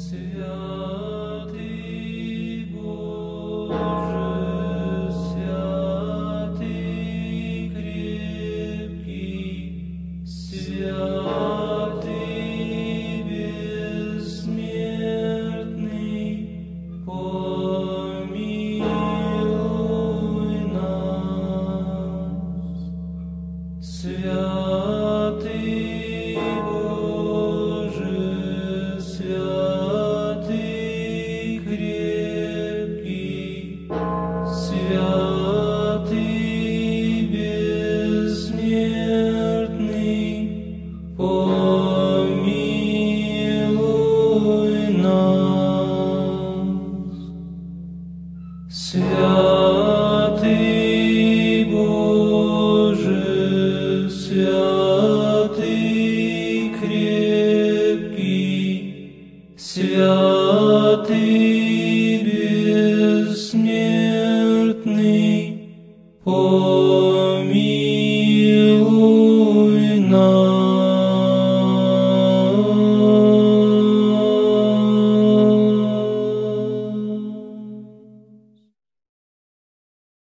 Святый Боже, святый крепкий, святый бессмертный, помилуй нас. Святый Боже, святый крепкий, святый бессмертный, помилуй нас. Святый Боже, святый крепкий, святый